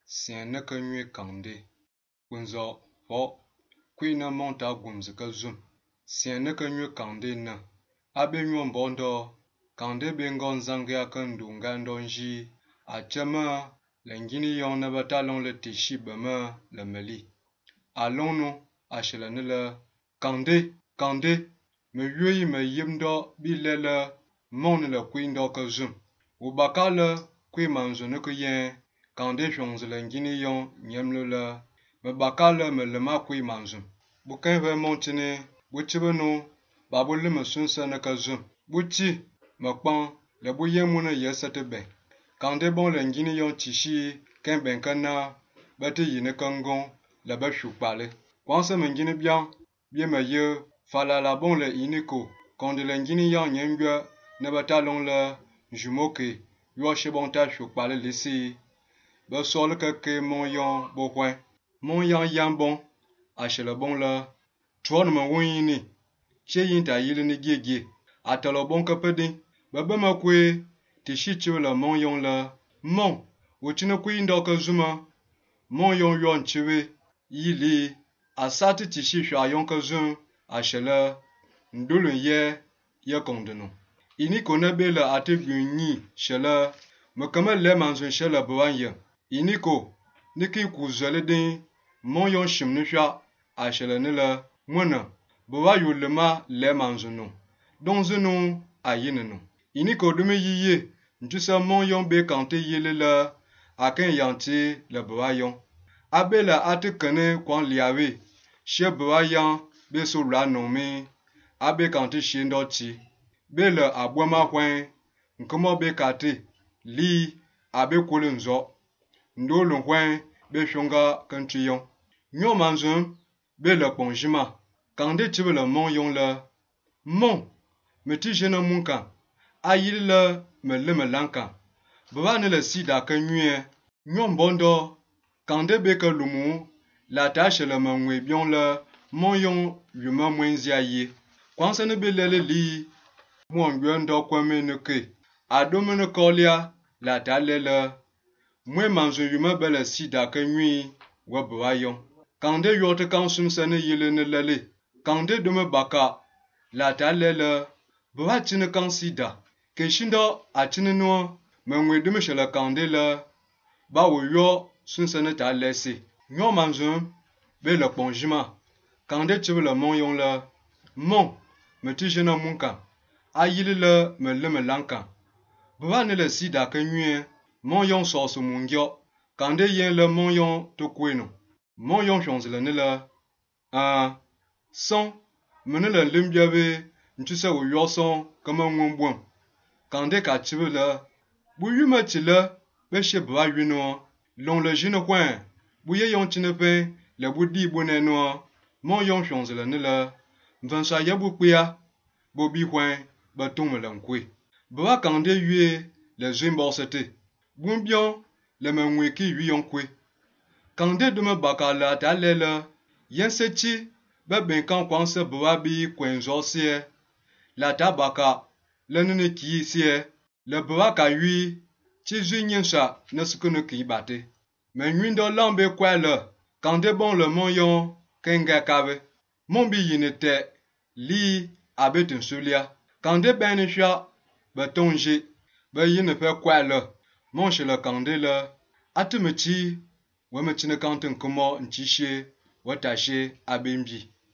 Sien ne ke nyue kande. Kunzo ho kwi na monta gumzi ka zum. Sien ne ke nyue kande na. Abe nyuon bondo kande bengon zangya kan dunga ndonji. Achama lengini yon na batalon le tishi bama le meli. Alonu ashela ne le kande me yui me yimdo bi le mon le kwi ndo ka zum. Ubaka le kwi manzo ne ke yen kande shonze lengini yon nyemlo le me baka le me lema kwi manzo. Bukan ve montine buchibeno babu le me sunsa ne ka zum. Buchi me kpan le bu yemu ne yesete ben. Kande bon lengini yon tishi ken ben kana bati yine kangon le ba shukpale. Kwanse mengini bian bie me ye falala bon le iniko konde lengini yon nyemgwe ne batalon le jumoke yo shibon ta shukpale lisi ba sol ke mon yon bo kwen mon yon yan bon ashele bon le tron me woni che yin ta yile ni gege atalo bon ka pedi ba ma kwe tishi chu le mon yon le mon wuchine kwi ndo ka zuma mon yon yon chiwe yili asati tishi shwa yon ka zum ashele ndulu ye kondeno ini kone bele ate gunyi shele me kama le manzun shele bwanye iniko niki kuzele din mon yon shimni shwa ashele ne le mona bwa yulema le manzunu donzunu ayinenu iniko dume yiye njusa mon yon be kante yele le aken yanti le bwa yon abele ate kane kwan liawe she bwa yan be so la nomi abe kante shindo ti bele abwama kwen nkomo be kate li abe kulunzo ndolo kwen be shonga kantriyon nyo manzum bele ponjima kande tibele mon yon le mon meti jena munka ayile le me lanka bwa ne le sida ka nyue nyo mbondo kande be ka lumu la tache le mangwe bion le mon yon yuma mwenzi aye kwanse ne be lele li mon gwendo kwame ne ke adome ne kolia la ta lele mwe manzo yuma bele sida ka nyui wa bwa yon kande yote kansum sene yele ne lele kande dome baka la ta lele bwa chine kan sida ke shindo achine no mangwe dome shela kande le ba wo yo sunsene ta lese nyo manzo be le ponjima kande chibe le mon yon le mon meti jena munka ayile le me lanka bwa ne le sida ka nyue mon yon so su mungyo kande yen le mon yon to kweno mon yon shonze le ne le son mene le limbiabe ntuse wo yo son kama ngwon kande ka chibe le bu yuma chile be she bwa yino lon le jino kwen bu ye yon chine pe le bu di bu ne no mon yon shonze le ne le mvansa ye bu kpia bo bi kwen ba ton me lankwe bwa kande yue le zimbo sete bumbion le menwe ki yu yon kwe kande de me bakala ta lele yen sechi ba ben kan kwanse bwa bi kwen zo sie la tabaka le ne ki sie le bwa ka yu chi junyin sha ne skunu ki bate menwi ndo lambe kwele kande bon le mon yon kenga kabe mon bi yinete li abetin sulia kande ben shwa ba tonje ba yine pe kwele mon shele kande le atumeti wame chine kantin kumo nchiche watashe abembi